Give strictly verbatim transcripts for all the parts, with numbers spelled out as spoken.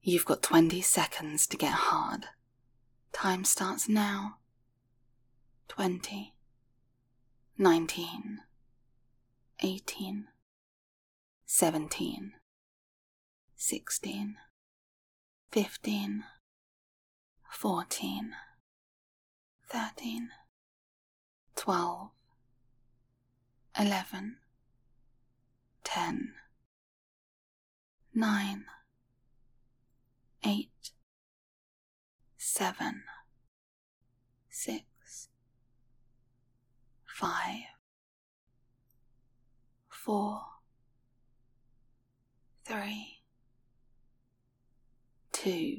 You've got twenty seconds to get hard. Time starts now. Twenty. Nineteen. Eighteen. Seventeen. Sixteen. Fifteen. Fourteen. Thirteen. Twelve. Eleven. Ten. Nine. Eight. Seven. Six. Five. Four. Three. Two.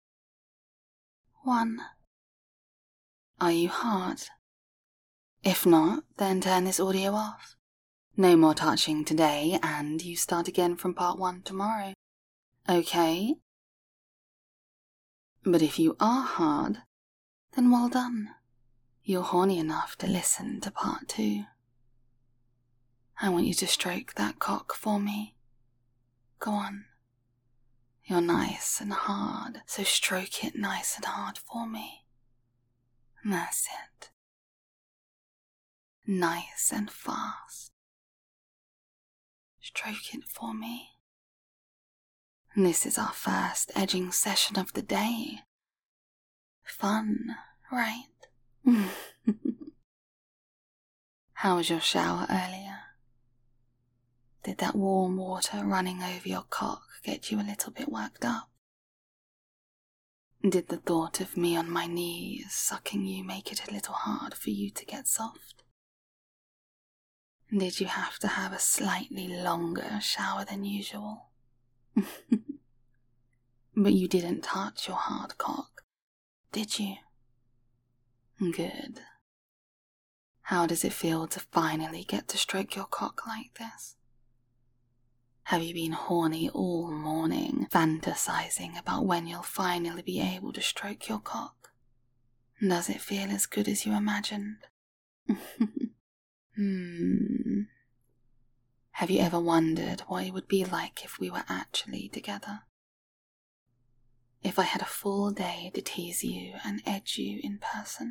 One. Are you hard? If not, then turn this audio off. No more touching today, and you start again from part one tomorrow. Okay? But if you are hard, then well done. You're horny enough to listen to part two. I want you to stroke that cock for me. Go on. You're nice and hard, so stroke it nice and hard for me. That's it. Nice and fast. Stroke it for me. This is our first edging session of the day. Fun, right? How was your shower earlier? Did that warm water running over your cock get you a little bit worked up? Did the thought of me on my knees sucking you make it a little hard for you to get soft? Did you have to have a slightly longer shower than usual? But you didn't touch your hard cock, did you? Good. How does it feel to finally get to stroke your cock like this? Have you been horny all morning, fantasizing about when you'll finally be able to stroke your cock? Does it feel as good as you imagined? Hmm. Have you ever wondered what it would be like if we were actually together? If I had a full day to tease you and edge you in person?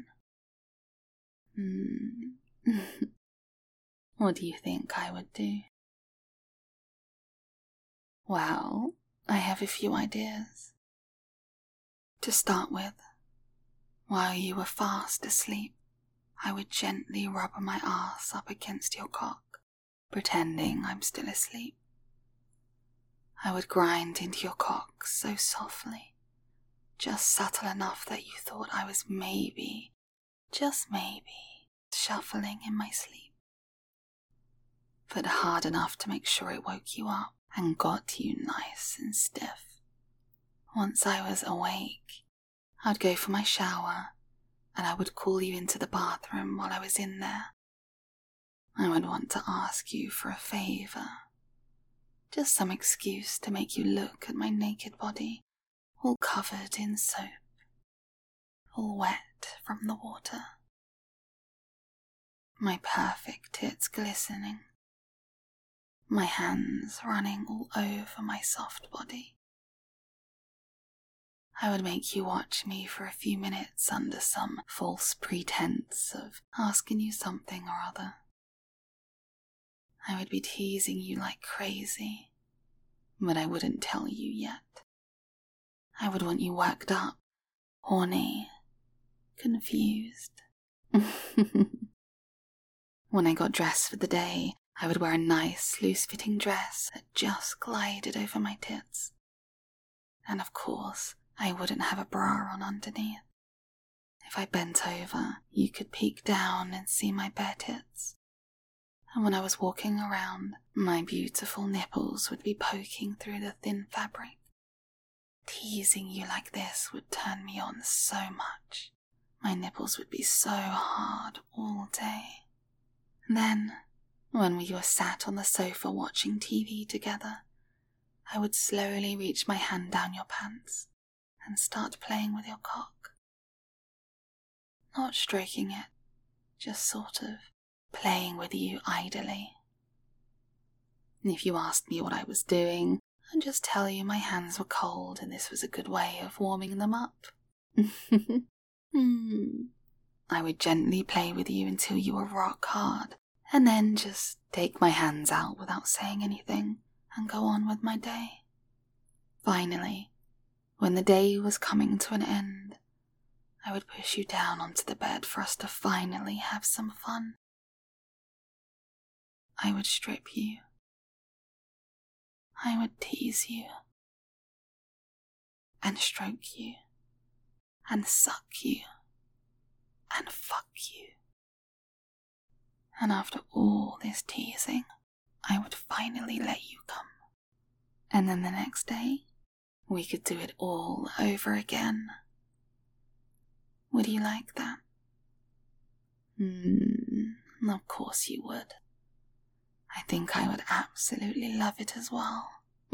Hmm. What do you think I would do? Well, I have a few ideas. To start with, while you were fast asleep, I would gently rub my ass up against your cock, pretending I'm still asleep. I would grind into your cock so softly, just subtle enough that you thought I was maybe, just maybe, shuffling in my sleep. But hard enough to make sure it woke you up and got you nice and stiff. Once I was awake, I'd go for my shower, and I would call you into the bathroom while I was in there. I would want to ask you for a favour. Just some excuse to make you look at my naked body, all covered in soap, all wet from the water. My perfect tits glistening, my hands running all over my soft body. I would make you watch me for a few minutes under some false pretense of asking you something or other. I would be teasing you like crazy, but I wouldn't tell you yet. I would want you worked up, horny, confused. When I got dressed for the day, I would wear a nice, loose-fitting dress that just glided over my tits. And of course, I wouldn't have a bra on underneath. If I bent over, you could peek down and see my bare tits. And when I was walking around, my beautiful nipples would be poking through the thin fabric. Teasing you like this would turn me on so much. My nipples would be so hard all day. Then, when we were sat on the sofa watching T V together, I would slowly reach my hand down your pants and start playing with your cock. Not stroking it, just sort of playing with you idly. If you asked me what I was doing, and just tell you my hands were cold and this was a good way of warming them up. Hmm. I would gently play with you until you were rock hard, and then just take my hands out without saying anything and go on with my day. Finally, when the day was coming to an end, I would push you down onto the bed for us to finally have some fun. I would strip you. I would tease you. And stroke you. And suck you. And fuck you. And after all this teasing, I would finally let you come. And then the next day, we could do it all over again. Would you like that? Hmm, of course you would. I think I would absolutely love it as well.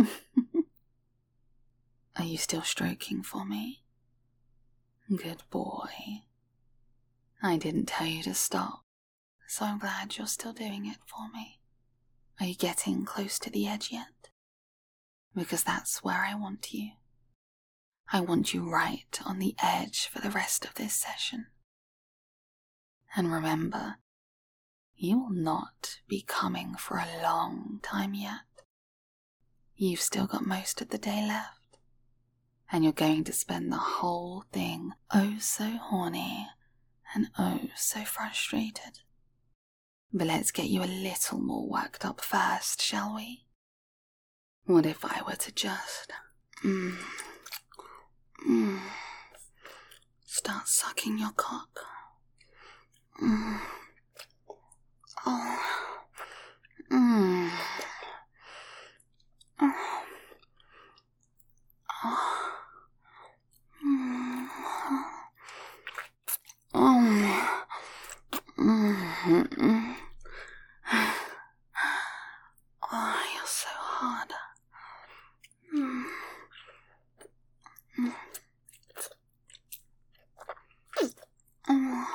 Are you still stroking for me? Good boy. I didn't tell you to stop, so I'm glad you're still doing it for me. Are you getting close to the edge yet? Because that's where I want you. I want you right on the edge for the rest of this session. And remember, you will not be coming for a long time yet. You've still got most of the day left. And you're going to spend the whole thing oh so horny and oh so frustrated. But let's get you a little more worked up first, shall we? What if I were to just mm, mm, start sucking your cock? Mm. Oh. Mm. Oh. Oh. Mm. Oh. Mm. Oh, you're so hard. Mm. Mm. Oh.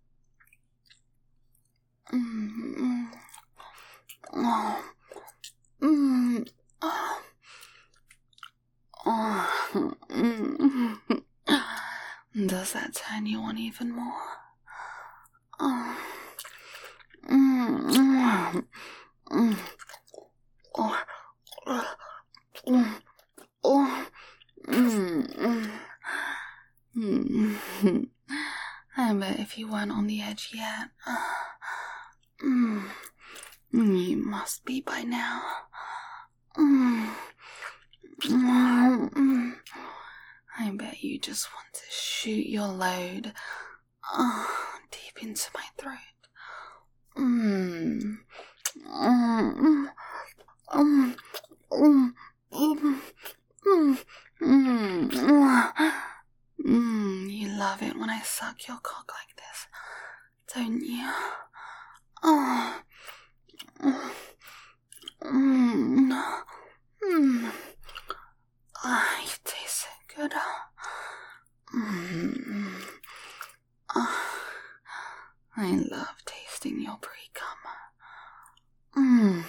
Mm. Oh. Mm. Oh. Oh. Mm. Does that turn you on even more? Oh. Mm. Mm. Oh. Oh. Oh. Mm. Mm. I bet if you weren't on the edge yet, mm. you must be by now. Mm. Mm. I bet you just want to shoot your load oh, deep into my throat. Mm. Mm. Mm. Mm. Mm. Mm. Mm. Mm. You love it when I suck your cock like this, don't you? Oh. Mm. Mm. Ah, you taste so good. Mm. Oh, I love tasting your pre-cum. Mm.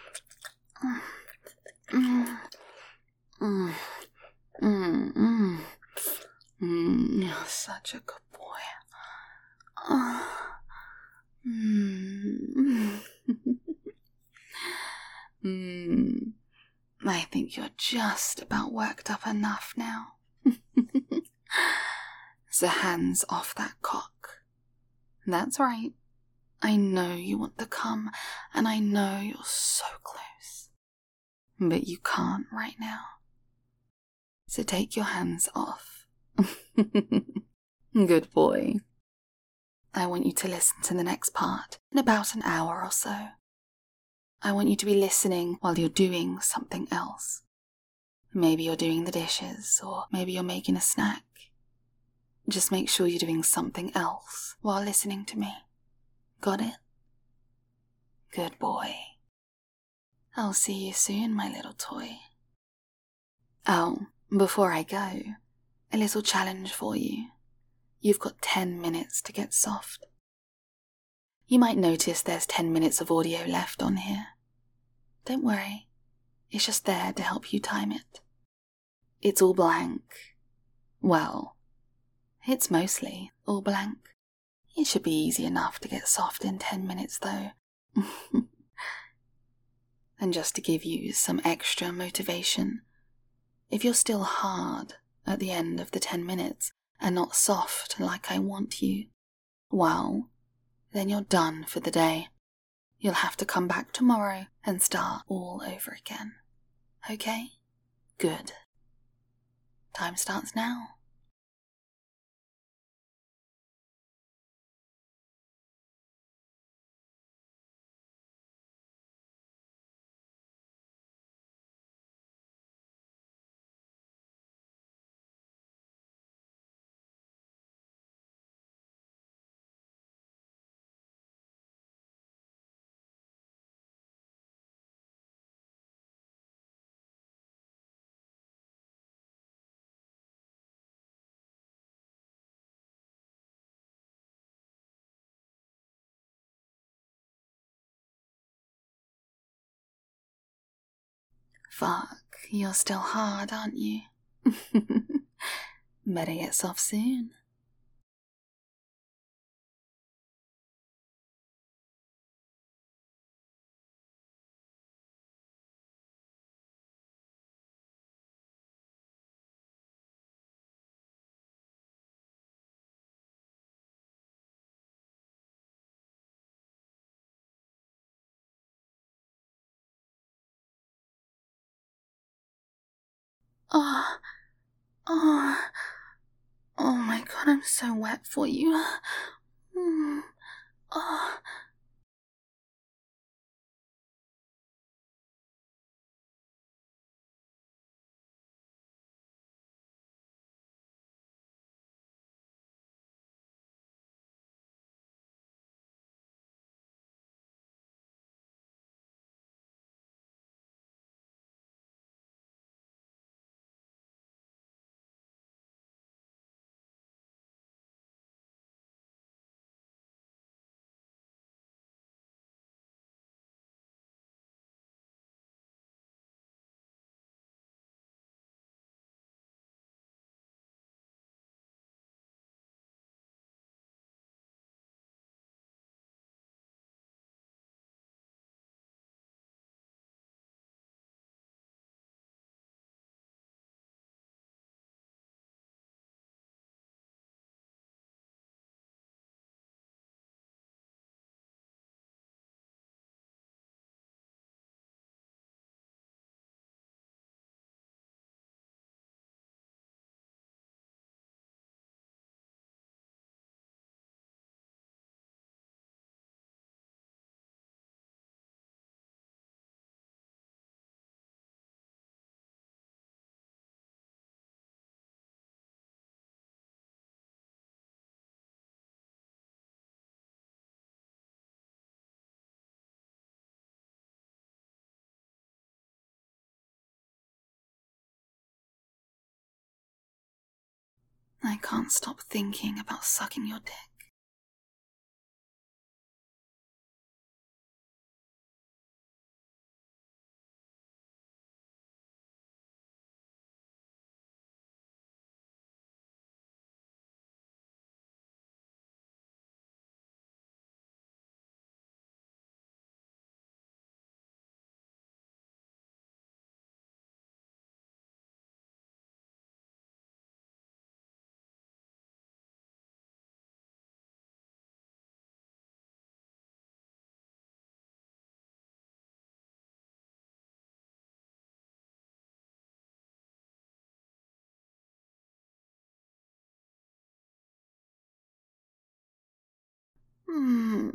Mm. Mm. Mm. Mm. Mm. You're such a good boy. Oh. Mm. Mm. I think you're just about worked up enough now. So hands off that cock. That's right. I know you want to come, and I know you're so close. But you can't right now. So take your hands off. Good boy. I want you to listen to the next part in about an hour or so. I want you to be listening while you're doing something else. Maybe you're doing the dishes, or maybe you're making a snack. Just make sure you're doing something else while listening to me. Got it? Good boy. I'll see you soon, my little toy. Oh, before I go, a little challenge for you. You've got ten minutes to get soft. You might notice there's ten minutes of audio left on here. Don't worry. It's just there to help you time it. It's all blank. Well, it's mostly all blank. It should be easy enough to get soft in ten minutes though. And just to give you some extra motivation, if you're still hard at the end of the ten minutes and not soft like I want you, well, then you're done for the day. You'll have to come back tomorrow and start all over again. Okay? Good. Time starts now. Fuck, you're still hard, aren't you? Better get soft soon. Oh, oh, oh my god, I'm so wet for you. Mm, oh. I can't stop thinking about sucking your dick. Mm.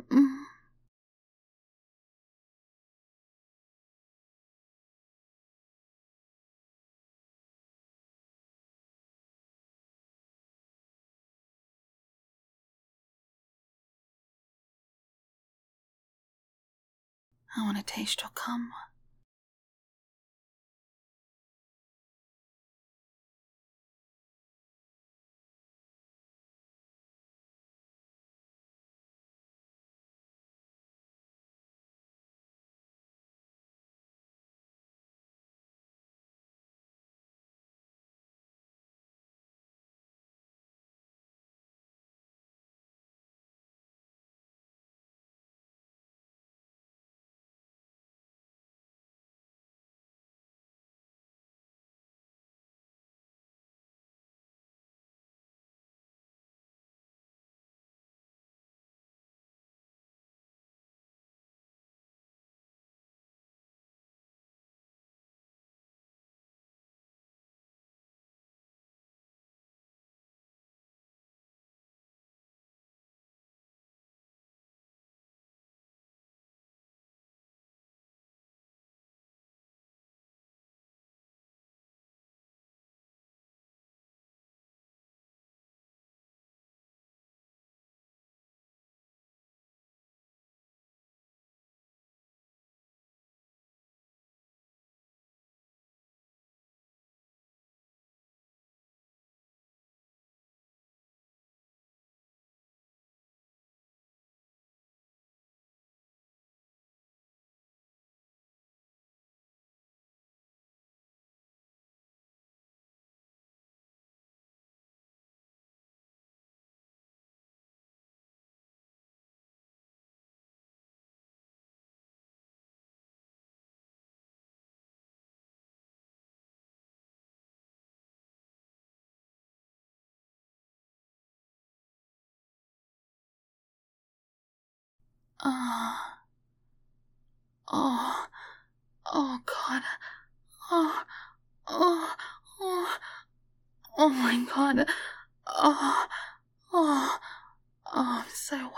I want to taste your cum. Oh, oh, oh God. Oh, oh, oh, oh my God. Oh, oh, oh, I'm so wet.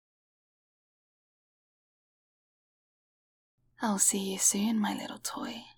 I'll see you soon, my little toy.